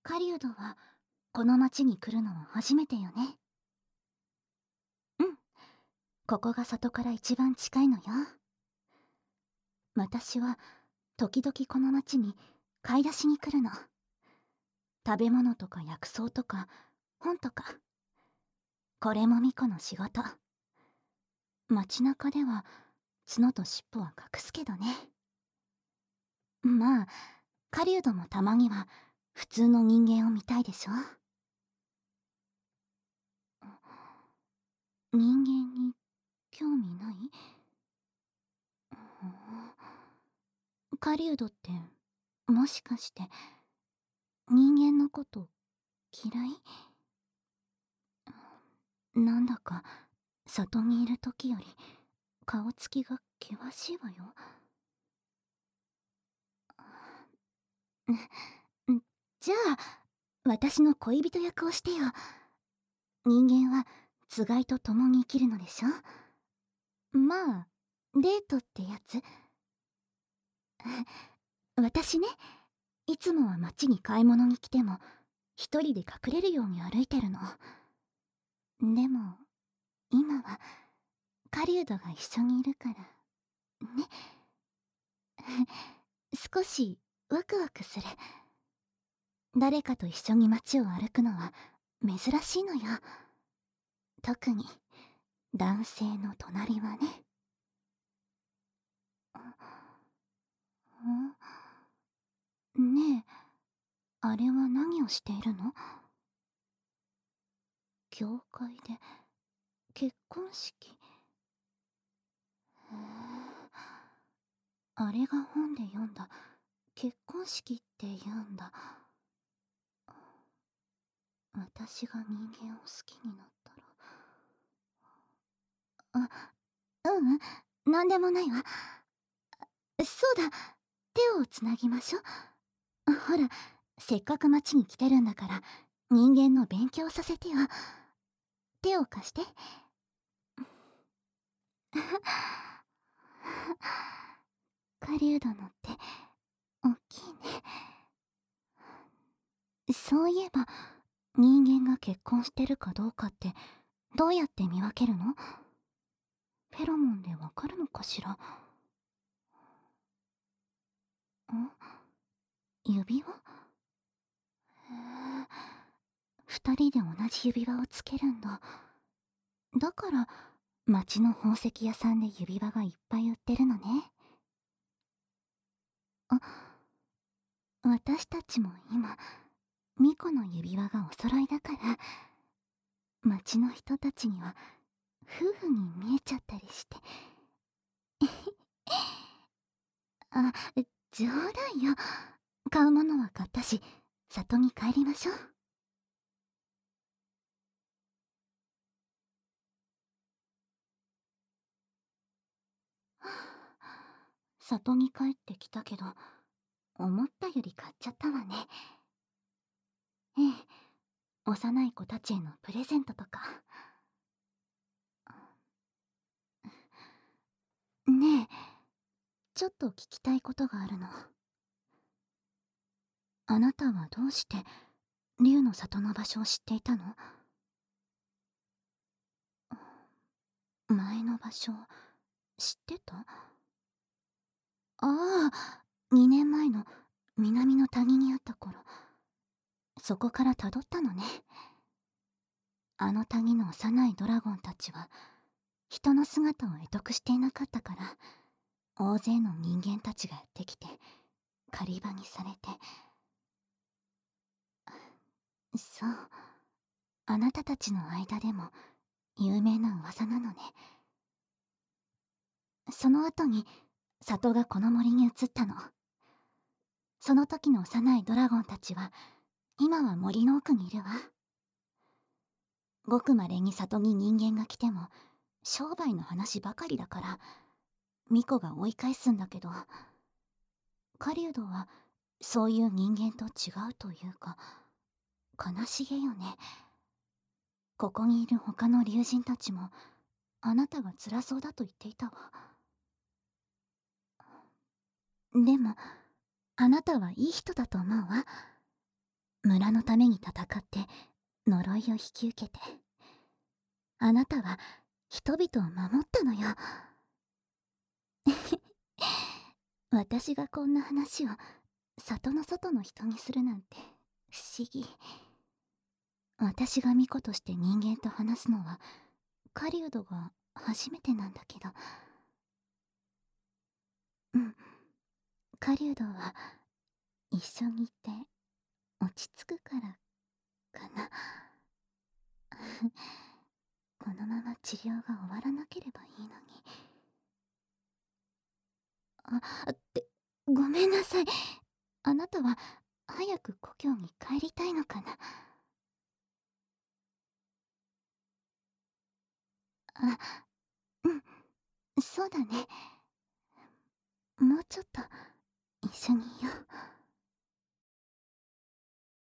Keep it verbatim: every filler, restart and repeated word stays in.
狩人はこの町に来るのは初めてよね。うん、ここが里から一番近いのよ。私は時々この町に買い出しに来るの。食べ物とか薬草とか本とか。これも巫女の仕事。街中では角と尻尾は隠すけどね。まあ狩人もたまには普通の人間を見たいでしょ。人間に興味ない？狩人ってもしかして人間のこと嫌い？なんだか里にいる時より顔つきが険しいわよ。じゃあ私の恋人役をしてよ。人間はつがいと共に生きるのでしょ。まあデートってやつ。私ね、いつもは街に買い物に来ても一人で隠れるように歩いてるの。でも今は狩人が一緒にいるからね。少しワクワクする。誰かと一緒に街を歩くのは珍しいのよ。特に男性の隣はね。んねえ、あれは何をしているの？教会で結婚式。へえ、あれが本で読んだ結婚式って言うんだ。私が人間を好きになったら。あ、ううん、なんでもないわ。そうだ、手をつなぎましょ。ほら、せっかく町に来てるんだから人間の勉強させてよ。手を貸して。狩人のって大きいね。そういえば人間が結婚してるかどうかってどうやって見分けるの？フェロモンでわかるのかしら。ん？指輪？へえ、二人で同じ指輪をつけるんだ。だから町の宝石屋さんで指輪がいっぱい売ってるのね。あ、私たちも今巫女の指輪がお揃いだから町の人たちには夫婦に見えちゃったりして。あ、冗談よ。買うものは買ったし里に帰りましょう。里に帰ってきたけど思ったより買っちゃったわね。ええ、幼い子たちへのプレゼントとか。ねえ、ちょっと聞きたいことがあるの。あなたはどうして竜の里の場所を知っていたの？前の場所知ってた？ああ、にねんまえの南の谷にあった頃、そこから辿ったのね。あの谷の幼いドラゴンたちは人の姿を会得していなかったから、大勢の人間たちがやってきて狩り場にされて。そう、あなたたちの間でも有名な噂なのね。その後に里がこの森に移ったの。その時の幼いドラゴンたちは今は森の奥にいるわ。ごくまれに里に人間が来ても商売の話ばかりだから巫女が追い返すんだけど、狩人はそういう人間と違うというか悲しげよね。ここにいる他の竜人たちもあなたが辛そうだと言っていたわ。でもあなたはいい人だと思うわ。 村のために戦って呪いを引き受けて、あなたは人々を守ったのよ。私がこんな話を里の外の人にするなんて不思議。私が巫女として人間と話すのは狩人が初めてなんだけど。うん、狩人は一緒にいて落ち着くからかな。このまま治療が終わらなければいいのに。あ、ってごめんなさい。あなたは早く故郷に帰りたいのかな。あ、うん、そうだね。もうちょっと一緒にいよう。